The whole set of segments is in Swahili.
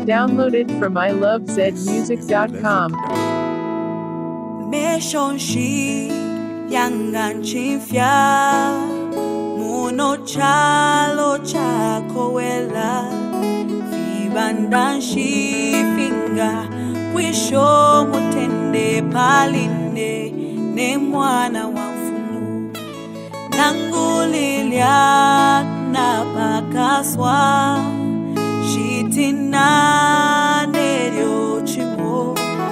Downloaded from ilovezmusic.com. Meshonshi yangan chifya muno chalo chako wela vibandanshi finga wisho mutende palinde ne mwana wa mfumu nangulilia na pakaswa shitina neryo chimo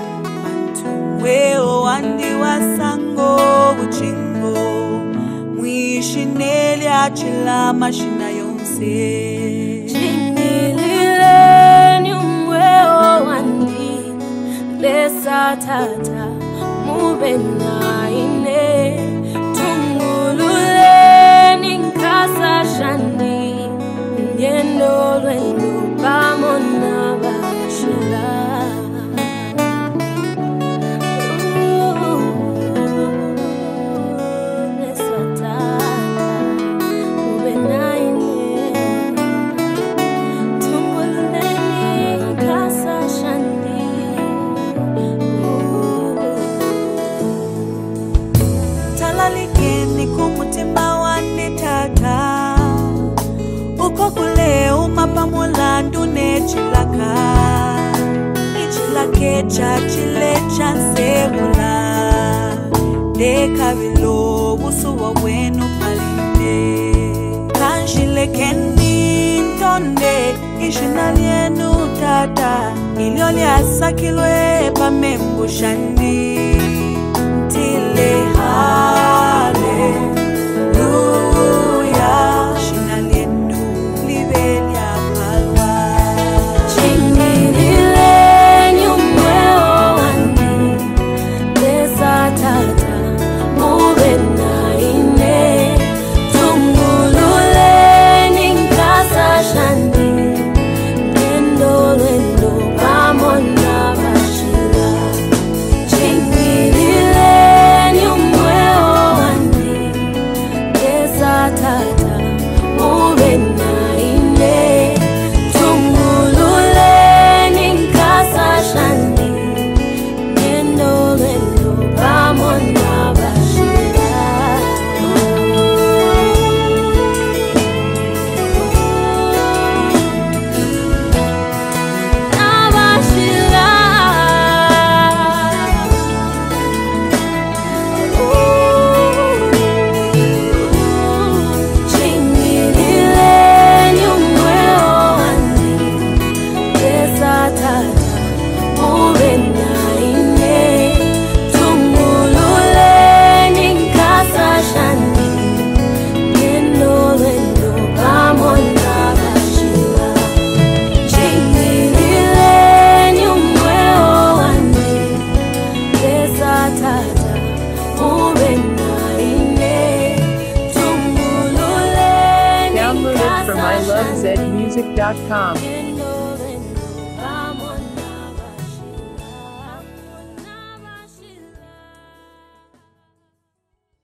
weo wandi wasango uchingo mwishineli achila mashina yonse Chinilile nyumweo wandi lesa tata mubena ine tungulule ninkasa shandi ngendo lwendo pamona bashila Ligeni kumutima wani tata uko kule umapamulandu nechilaka ichilake chachile chansebula dekabilo busuwa wenu palinde kanjilekeni ntonde ishinalyenu tata ilioliasakilwe pamembushandi tile hallelujah shinalenu libelia palwa Chinilile nyumweo wandi lesa tata mubena ine tungulule ninkasa shandi ngendo lwendo pamona bashila Chinilile nyumweo wandi lesa tata mubena ine tungulule ninkasa shandi ngendo lwendo pamona bashila Nabashila Chinilile nyumweo wandi lesa tata mubena ine tungulule ninkasa shandi ngendo lwendo pamona bashila Chinilile nyumweo wandi lesa tata mubena ine tungulule Downloaded from ninkasa shandi ilovezmusic.com.